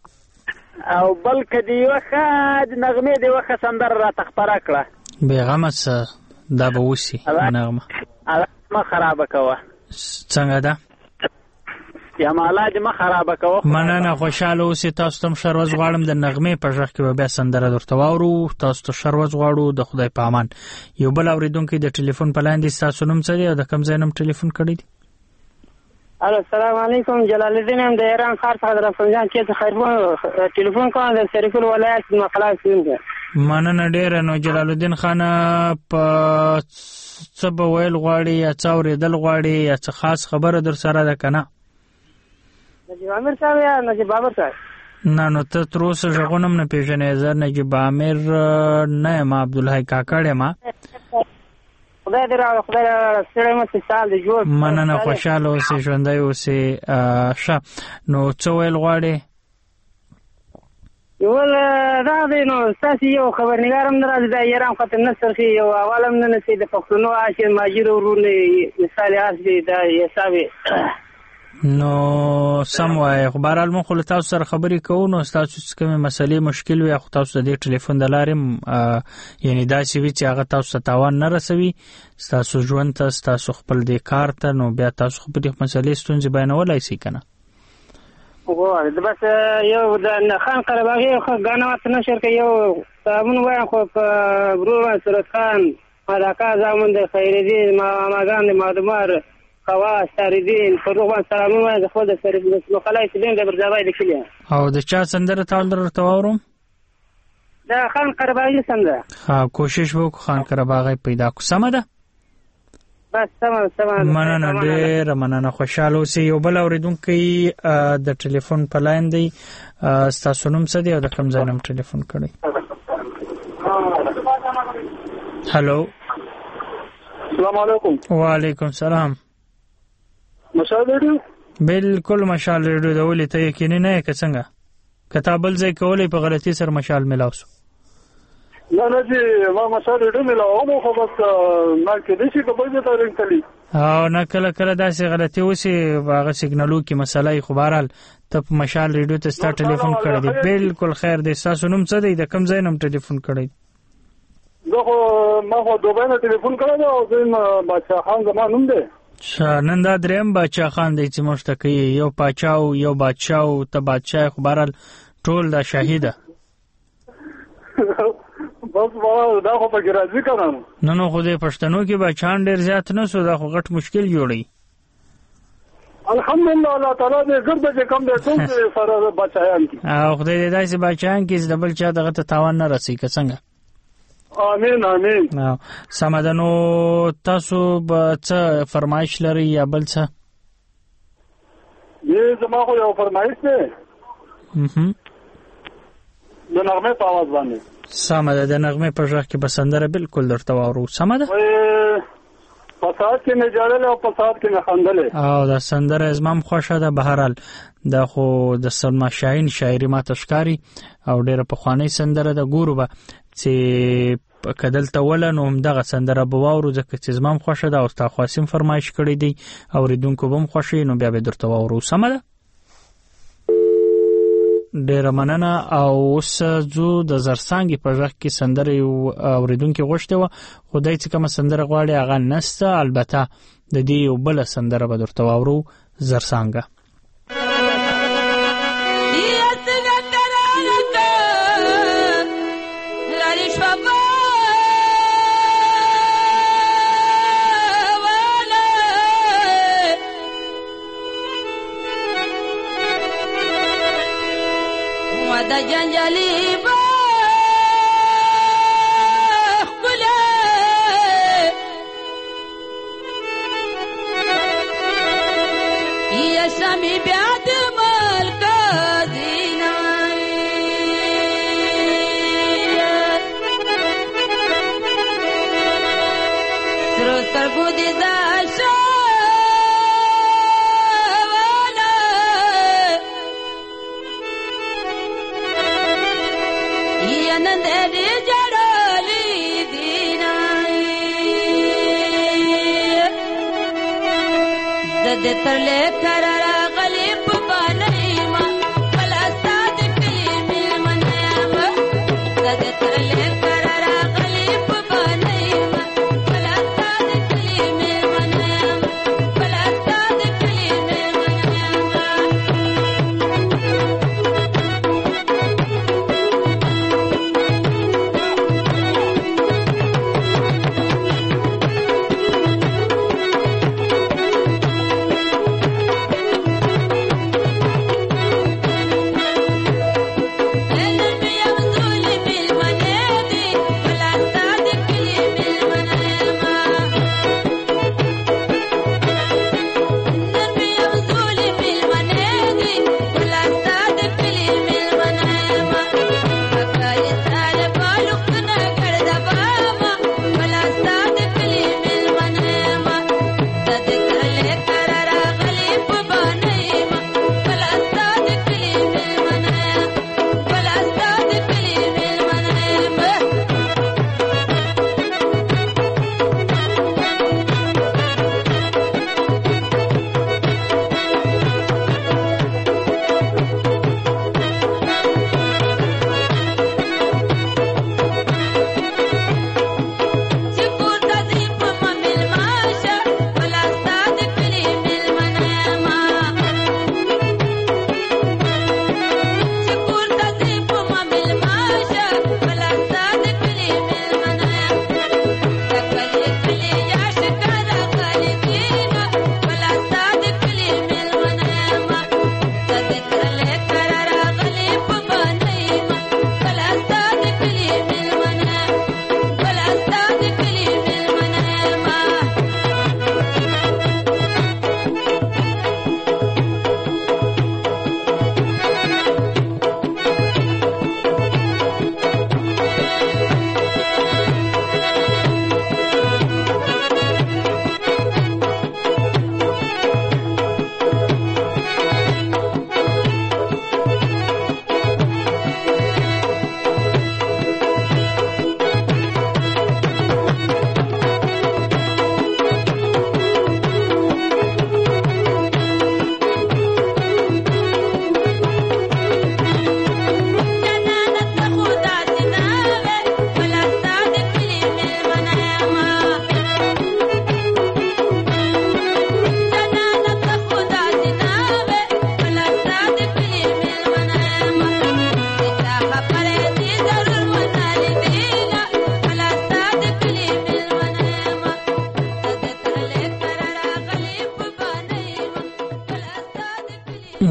N: او بل که د یوه ښه د نغمې د یوه ښه سندره راته خپره کړه.
A: بېغمه څه دا به وسي نغمه
N: مه خرابه کوه.
A: څنګه ده؟
N: یا مالا دې مه خرابه کوه.
A: مننه خوشحاله اوسې. تاسو ته هم ښه ورځ غواړم. د نغمې په غږ کې به بیا سندره درته واورو. تاسو ته ښه ورځ غواړو. د خدای په امان. یو بل اورېدونکی د ټلیفون په لاین دی. ستاسو نوم څه دی او د کوم ځای نوم ټلیفون کړی دی؟
I: الو السلام علیکم. جلال الدین یم د ایران ښار څخه د رفسنجان کې څخه ټلیفون کوم. د سرپل ولایت مقلا سیند.
A: مننه ډېره. نو جلال الدین خانه په څه به ویل غواړي یا څه اورېدل غواړي یا څه خاص خبره در سره ده که نه؟
I: نجیب عامر صاحب یا نجیب عامر صاحب؟
A: نه نو ته تر اوسه غږونه هم نه پېژنې. زه نجیب عامر نه یم عبدالحی کاکړ یم.
I: خدای دې راوړه خدای دې راوړه ستړی مه شې سهال دې جوړ.
A: مننه خوشحاله اوسې ژوندی اوسې. ښه نو څه ویل غواړې؟
I: یول دا دی نو ستاسې یو خبرنګار هم نه راځي. دا ایران خواته نه څرخي یو اول هم نه نسي د پښتنو عاشق ماجر ورونه مثال یې دی دا حساب
A: نو سم وایي. خو بهرحال موږ خو له تاسو سره خبرې کوو. نو ستاسو چې کومې مسلې مشکل وي خو تاسو د دې ټلیفون د لارې یعنې داسې وي چې هغه تاسو ته تاوان نه رسوي ستاسو ژوند ته ستاسو خپل دې کار ته. نو بیا تاسو خپلې مسلې ستونزې بیانولی شئ که نه؟
I: بس یو د خان قرهباغي یو ګانا ورته نشر کوي. یو صابون وایم خو په برور سرت خان مداکا زامن د خیردین ماګان د مادمار خواص تاریدین په روغ سلامونه وایم. خو د سره د خلای سلیم د برځابای لیکلی.
A: او د چا سندره تاول درته واورم؟
I: د خان قرهباغي سندره.
A: ها کوشش وکړو خان قرهباغي پیدا کو. سمه ده؟
I: بس سمه سمه.
A: مننه ډېره مننه. خوشحاله اوسئ. یو بل اورېدونکی د ټلیفون په لاین دی. ستاسو نوم څه دی او د کوم ځای نه ټلیفون کړی؟ هلو
O: السلام علیکم.
A: وعلیکم سلام.
O: مشال ریډیو؟
A: بالکل مشال ریډیو د ولې ته یقیني نه یې که څنګه؟ که تا بل ځای کولی په غلطي سره مشال میلاو سو؟
O: نه نه جی ما مشال ریډیو میلاوم خو بس ما کېدای شي که بل ځای ته رنګ تلي.
A: او نه کله کله داسې غلطي وسی هغه سیګنالو کې مسله خو بهرحال ته په مشال ریډیو ته ستا ټلیفون کړی دی. بالکل خیر دی. ستاسو نوم څه دی؟ د کوم ځای نوم ټلیفون کړی؟
O: زه خو ما خو دوبۍ نه ټلیفون کړی دی او زه باچا خان زما نوم دی.
A: نن دا دریم باچا خان دی چې موږ ته کوي. یو پاچا او یو بادشاه او ته بادشاه خو بهرحال ټول دا شاهي ده.
O: بس ما دا خو پکې راځي که نه؟
A: نه نو خو دې پښتنو کې بچان ډېر زیات نه سو. دا خو غټ مشکل جوړوي.
O: الحمدلله الله تعالی دې ګرده چې کم دی ټول سره بچایان دي
A: او خدای دې داسې بچایان کړي چې د بل چا دغه ته تاوان نه رسي که څنګه.
O: امین امین.
A: سمه ده. نو تاسو به څه فرمایش لرئ یا بل څه؟
O: یې زما خو یو فرمایش دی د نغمې په اواز باندې.
A: سمه ده. د نغمې په غږ کې به سندره بالکل درته واورو. سمه ده.
O: فساد کې نه جاړل او فساد کې نه خندل.
A: او دا سندره زما هم خوښه ده. بهرحال دا خو د سلما شاهین شاعري ماته ښکاري او ډېره پخوانۍ سندره ده. ګورو به چې که دلته وله نو همدغه سندره به واورو ځکه چې زما هم خوښه ده او ستا خواص هم فرمایش کړی دی اورېدونکو به هم خوښوي نو بیا به درته واورو. سمه ده. ډېره مننه. او اوس ځو د زرڅانګې په غږ کې سندره یو اورېدونکي غوښتې وه خو دی چې کومه سندره غواړي هغه نسته. البته د دې یو بله سندره به درته واورو. زرڅانګه
P: د جنجالي با خله یا سمي بیا د ملک دینا سر سترګو دي داشا د ترلې کرار غلي په باندې ما بل استاد کلی مې منه ما د ترلې کرار غلي په باندې ما بل استاد کلی مې منه بل استاد کلی مې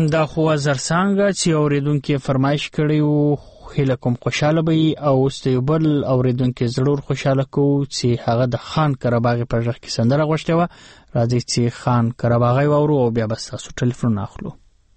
A: دا خو زرسانګه چې اوریدونکو فرمایش کړی وو هله کوم خوشاله وي او استیبل اوریدونکو ضرور خوشاله کو چې هغه د خان قرباغي په ځخ کې سندره غوښته و راځي چې خان قرباغي وورو او بیا بس تاسو ټلیفون اخلو.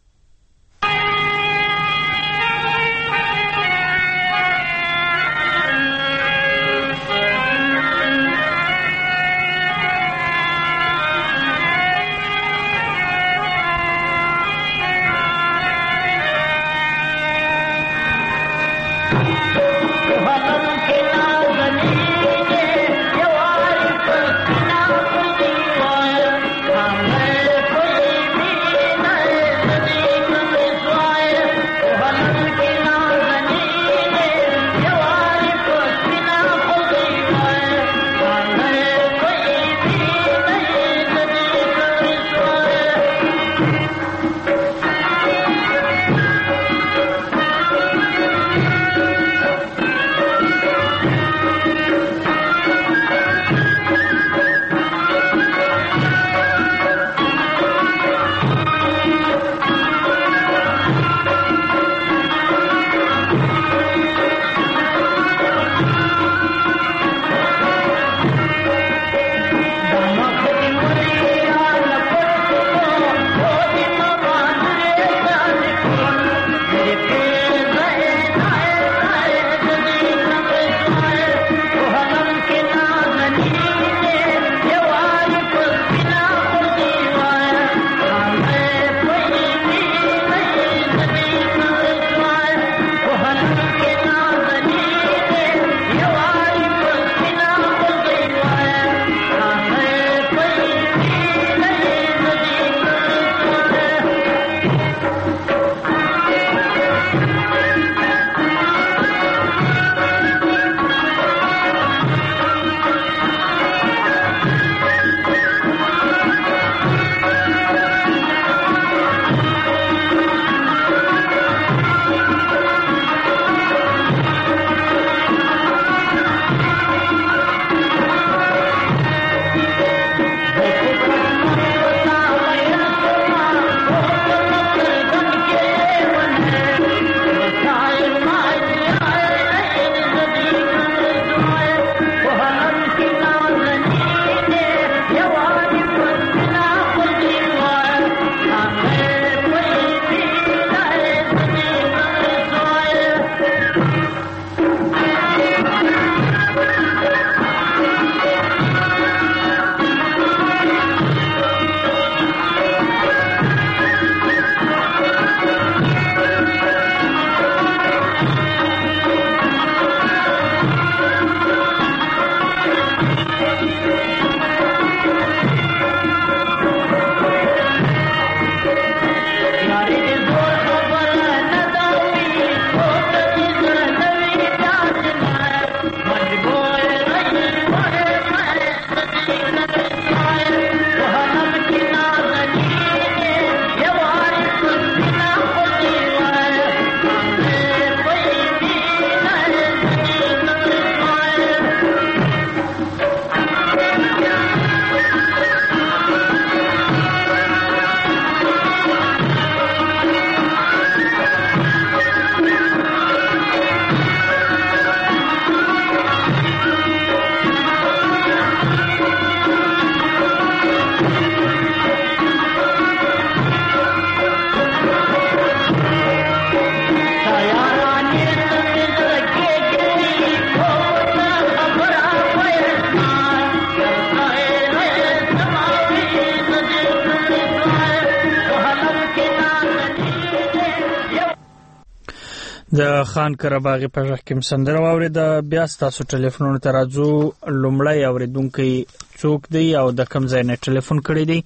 A: د خان قرباغي په ځخ کې سندره واورید. بیا تاسو ټلیفونونو ته راځو. لومړی اوریدونکي څوک دی او د کوم ځای نه ټلیفون کړی دی؟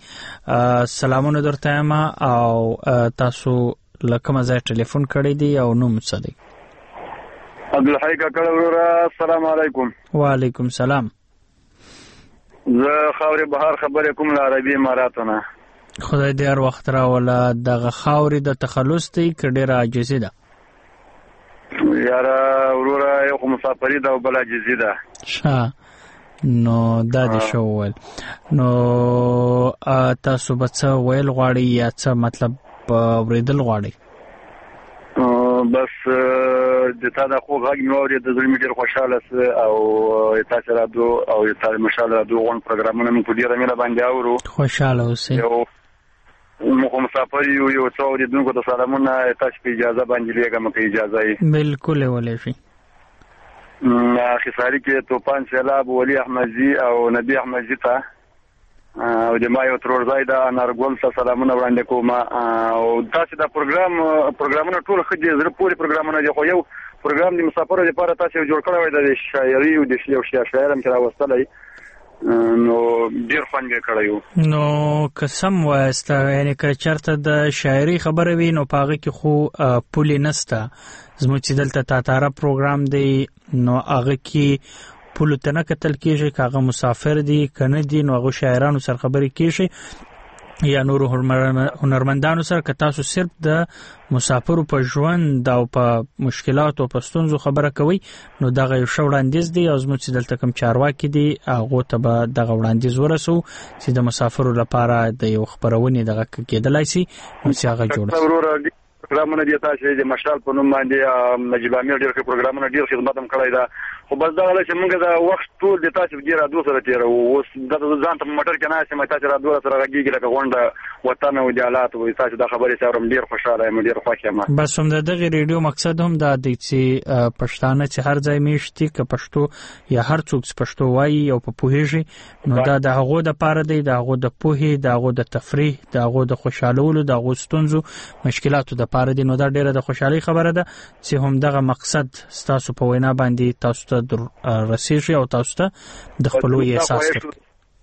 A: سلامونه درته یم او تاسو له کوم ځای ټلیفون کړی دی او نوم څه دی؟
K: عبدالحی کاکړ وروره، السلام علیکم.
A: وعلیکم سلام.
K: زه خاورې بهار خبرې کوم له عربي اماراتو نه.
A: خدای دې هر وخت راوله. دغه خاورې د تخلص دی که ډېره عاجزي ده؟
K: یاره وروره یو خو مسافري ده او بل عاجزي ده.
A: ښه، نو دا دې ښه وویل. نو تاسو به څه ویل غواړئ یا څه مطلب په اورېدل غواړئ؟
K: بس د تا د خو غږ مې واورېد، د زړه مې ډېر خوشحاله سه او تاسو رادیو او تاسو مشاله رادیو غون پروګرامونه مې په ډېره مینه باندې اورو.
A: خوشحاله اوسئ.
K: یو موږ مسافر یو یو څو اوریدونکو ته سلامونه، تاسو په اجازه باندې لېږم که اجازه یې.
A: بالکل ولې شي.
K: خساري کې توپان سیلاب ولی احمدزي او نبی احمدزي ته او د ما یو ترورځای د انارګل ته سلامونه وړاندې کوم. او تاسو دا پروګرام پروګرامونه ټول ښه دي، زړه پورې پروګرامونه دي، خو یو پروګرام د مسافرو لپاره تاسو جوړ کړی وای د شاعري او د یو شاعر هم چې راوستلی، نو ډېر خوند یې کړی و.
A: نو قسم وایسته، یعنې که چېرته د شاعري خبره وي نو په هغه کې خو پولې نسته. زموږ چې دلته تاتاره پروګرام دی نو هغه کې پولو ته نه کتل کېږي، که هغه مسافر دي که نه دي، نو هغه شاعرانو سره خبرې کېږي یا نورو هنرمندانو سره. که تاسو صرف د مسافرو په ژوند او په مشکلاتو او په ستونزو خبره کوئ نو دغه یو ښه وړاندیز دی، او زموږ چې دلته کوم چارواکي دي هغو ته به دغه وړاندیز ورسوو چې د مسافرو لپاره د یو خپرونې دغه کېدلی سي نو چې هغه جوړ شي.
K: پروګرامونه دي تاسو د مشال په نوم باندې نجیب امیر ډېر ښه پروګرامونه ډېر خدمت هم کړی ده، خو بس دا چې موږ دا وخت ټول د تاسو د رادیو سره تیرو. اوس د ځان ته موټر کې نه اسمه تاسو رادیو سره غږیږي لکه غونډه وطن او د حالات وي. تاسو دا خبرې سره ډېر خوشاله یم، ډېر خوښ یم.
A: بس هم دغه ریډیو مقصد هم دا دی چې پښتانه چې هر ځای میشتي که پښتو یا هر څوک چې پښتو وایي او په پوهېږي نو دا د هغو دپاره دی، د هغو د پوهې، د هغو د تفریح، د هغو د خوشحالولو، د هغو ستونزو مشکلاتو دپاره دی. نو دا ډېره د خوشحالۍ خبره ده چې هم دغه مقصد ستاسو په وینا باندې تاسو ته در رسیږي او تاسو ته د خپلوي احساس درکړي.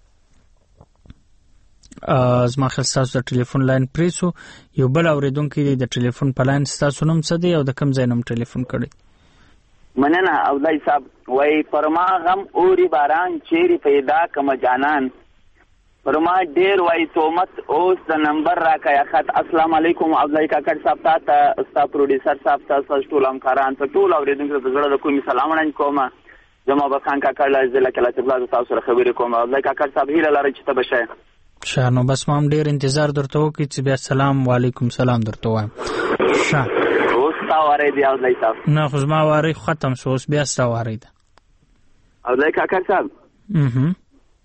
A: زما خیال ستاسو د ټلیفون لاین پرېسو. یو بل اورېدونکی دی د ټلیفون په لاین. ستاسو نوم څه دی او د کوم ځای نوم ټلیفون کړی؟
Q: مننه اولای صاحب. وای پرما غم اوري باران چیرې پیدا کم جانان، پرما ډیر وای تومت اوس د نمبر راکای خط. السلام علیکم اولای کاکړ صاحب ته، استا پروډوسر صاحب ته، ټول همکاران ته، ټول اوریدونکو ته زړه د کومي سلام وړاندې کوم. زما بخان کاکړ له ځله کله چې بلاد تاسو سره خبرې کوم. اولای کاکړ صاحب هیله لري چې ته بشه.
A: ښه، نو بس ما هم ډېر انتظار درته وکړي چې بیا سلام وعلیکم سلام درته وایم. ښه
Q: اوس ستا واری دی اولای صاحب؟ نه
A: خو زما واری ختم شو، اوس بیا ستا واری ده
Q: اولای کاکړ صاحب.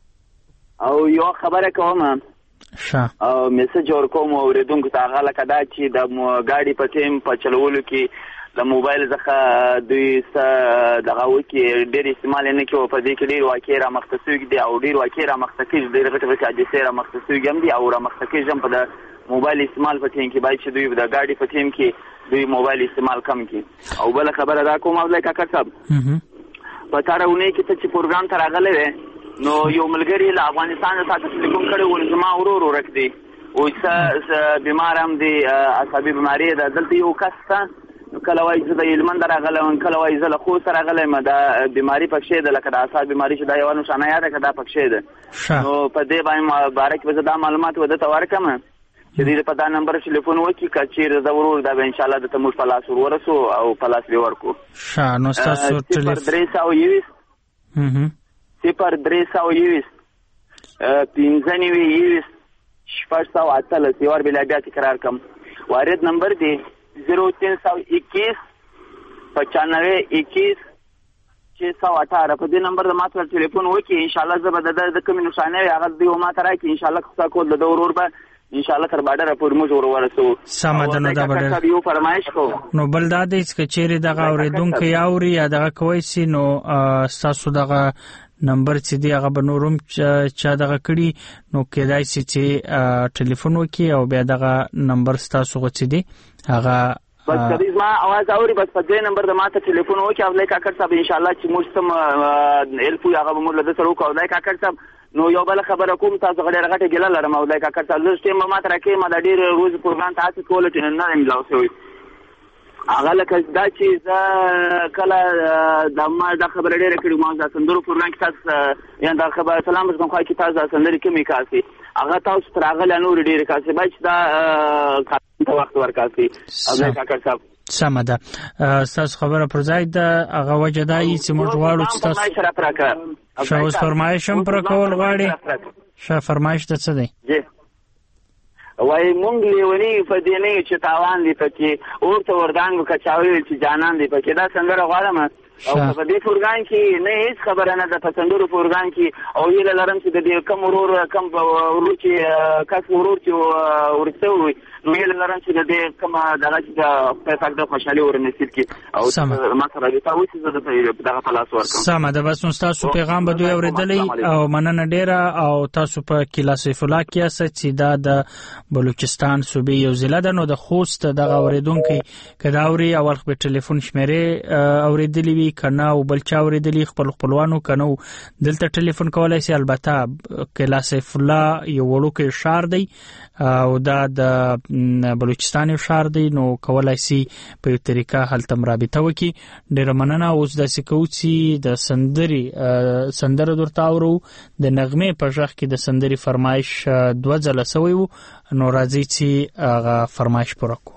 Q: او یو خبره کوم
A: ښه
Q: او میسج ورکوم اوریدونکو ته، هغه لکه دا چې د ګاډي په ټیم په چلولو کې د موبایل څخه دوی دغه وکړي ډېر استعمال یې نه کوي، په دې کې ډېر واقعې رامخته شوي دي او ډېر واقعې رامخته کېږي، ډېرې غټې غټې حادثې رامخته شوي هم دي او رامخته کېږي هم په د موبایل استعمال په ټیم کې. باید چې دوی د ګاډي په ټیم کې دوی موبایل استعمال کم کړي. او بله خبره دا کوم اولای کاکړ صاحب، په تېره اونۍ کې ته چې پروګرام ته راغلی وې نو یو ملګري له افغانستان څخه ټلیفون کړی و، زما ورور ورک دی او څه بیمار هم دی، عصبي بیماري ده. دلته یو کس ته کله وایي زه د هلمند راغلی، کله وایي زه له خوست راغلی یم، دا بیماري پکښې ده لکه د اعصاب بیماري چې دا یوه نښانه ده که دا پکښې ده. نو په دې باندې باره کې به زه دا معلومات به درته ورکړم چې دوی په دا نمبر ټلیفون وکړي، که چېرې زه ورور دا به انشاءالله درته موږ په لاس ور ورسو او په لاس به ورکړو.
A: ښه، نو ستاسو
Q: صفر درې سوه یویشت صفر درې سوه یویشت پنځه نوي یویشت شپږ سوه اتلس. یو وار بیا بیا تکرار کړم، وارد نمبر دی زیرو تین سو اکیس پچانوے اکیس چھ سو اٹھارہ. په دې نمبر د ما سره ټلیفون وکړي، انشاءالله زه به د ده د کومې نښانې وي هغه دوی ما ته راکړي، انشاءالله کوڅه کول د ده ورور به انشاءالله تر باډره پورې موږ ور ورسوو.
A: سمه ده، نو دا به ډېر
Q: یو فرمایش کوو.
A: نو بل دا دی چې که چېرې دغه اورېدونکی اوري یا دغه کوی سي نو ستاسو دغه نمبر چې دی هغه به نور هم چا دغه کړي نو کېدای سي چې ټلیفون وکړي او بیا دغه نمبر ستاسو غو چې دی هغه
Q: بس کدی زما आवाज اوري بس په دې نمبر د ماته ټلیفون وکړي او لای کاکړ صاحب انشاءالله چې موږ سم هیلپ هغه به موږ له سره وکړو. لای کاکړ صاحب نو یو بل خبره کوم، تاسو غړي غټه ګیله لرم او لای کاکړ صاحب لږ ټیم ما ته راکې ما د ډېر روز پروګرام تاسو کول چې نه نه ملاو شوی هغه لکه دا چې زه کله د ما دا خبره ډېره کړې ما د سندرو پروګرام کې تاسو یا دا خبره سلام زما خو کې تاسو د سندرې کمی کاسي هغه تاسو تر هغه لا نور ډېر کاسي باید دا ته وخت ورکاسي او کاکړ صاحب
A: سمه ده. ستاسو خبره پر ځای ده، هغه وجه دا یي چې موږ غواړو چې تاسو ښه اوس فرمایش هم پر کول غواړي. ښه فرمایش د څه دی؟
Q: وای مونږ لیونی په دې نه چې تاوان دی پکې ورته وردانګو کچاوي چې جانان دی پکې دا څنګه غواړم او په دې فورګان کې نه هیڅ خبره نه ده په څنډورو فورګان کې او یله لرم چې د دې کم ورور کم ورور چې کس ورور چې ورته وي نو یله لرم چې د دې کم دغه چې په فکر د خوشحالي ورنصیب کی او ما سره دې تاسو چې زه دغه پلاس ورکم
A: سمه ده. بس تاسو پیغام به دوی اوریدلې او مننه ډیره او تاسو په کلاس فلا کې اساس چې دا د بلوچستان صوبې یو ضلع ده نو د خوست دغه اوریدونکو کداوري اول په ټلیفون شمیره اوریدلې کنه او بل چا اوریدلی خپل خپلوانو کنه دلته ټلیفون کولای شي. البته کلاس فلا یو وړوکی شهر دی او دا د بلوچستان شهر دی نو کولای شي په یو طریقه هلته رابطه وکي. ډیره مننه. اوس د سکوچي د سندري سندره درته اورو د نغمه په ځخ کې د سندري فرمایش دوه ځله سوی وو نو راځي چې هغه فرمایش پوره کو.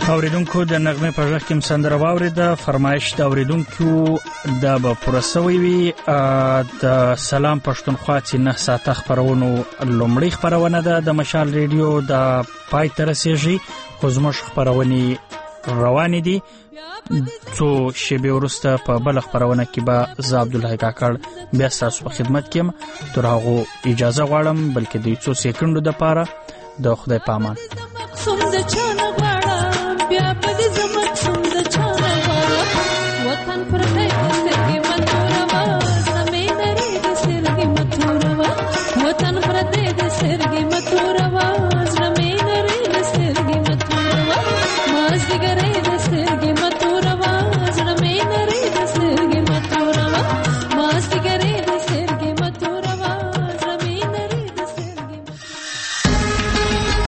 A: اوریدونکو د نغمه په ځخ کې سندره واوریده. فرمایش د اوریدونکو د به پرسوي وي د سلام پښتونخوا چې نه ساته خبرونو لومړی خبرونه ده د مشال ریډیو د پای تر رسیږي. خو زموږ خبرونه روان دي څو شیبې وروسته په بل خبرونه کې به زه عبدالحی کاکړ بیا ستاسو په خدمت کې یم. تر هغو اجازه غواړم بلکې د څو سکندو دپاره د خدای په امان. بیا په دې زمت څوم د چانه وطن پر هي